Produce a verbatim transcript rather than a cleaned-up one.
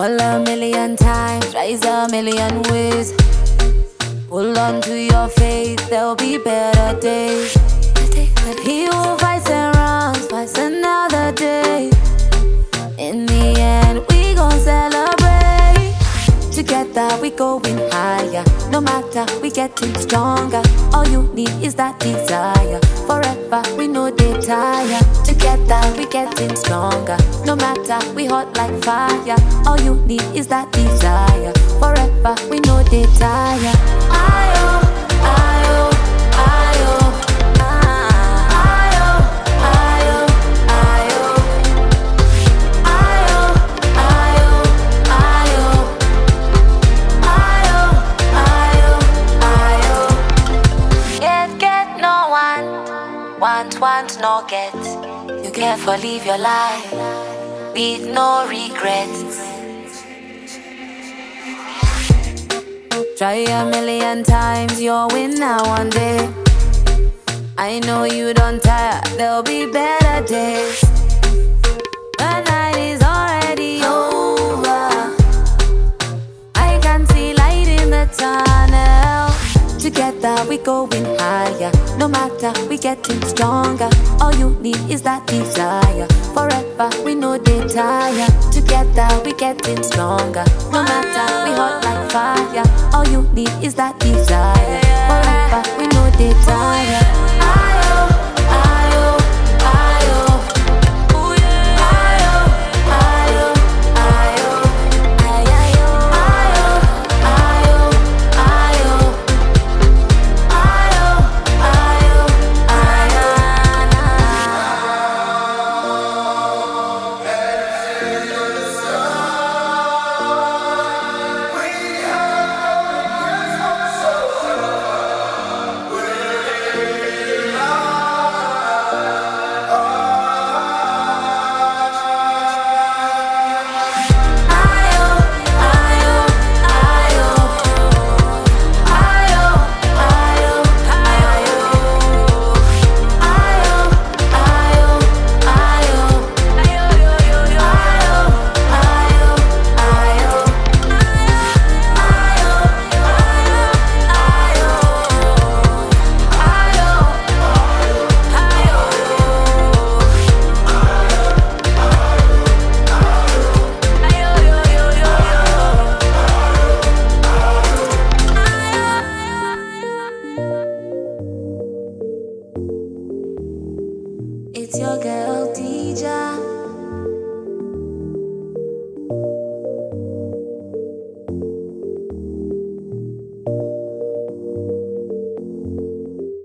Fall a million times, rise a million ways. Hold on to your faith, there'll be better days. He who fights and runs, fights another day. In the end, we gon' celebrate. Together we going higher. No matter, we getting stronger. All you need is that desire. Forever, we know they tire. Together we getting stronger. No matter, we hot like fire. All you need is that desire. Forever, we know they tire. Ayo, ayo, ayo. Want, want, no get. You careful live your life with no regrets. Try a million times, you'll win now one day. I know you don't tire, there'll be better days. The night is already over. I can see light in the tunnel. Together we going higher. No matter, we getting stronger. All you need is that desire. Forever, we know they tire. Together we getting stronger. No matter, we hot like fire. All you need is that desire. Forever, we know they tire. Ayo, ayo, ayo. It's your girl, Dija.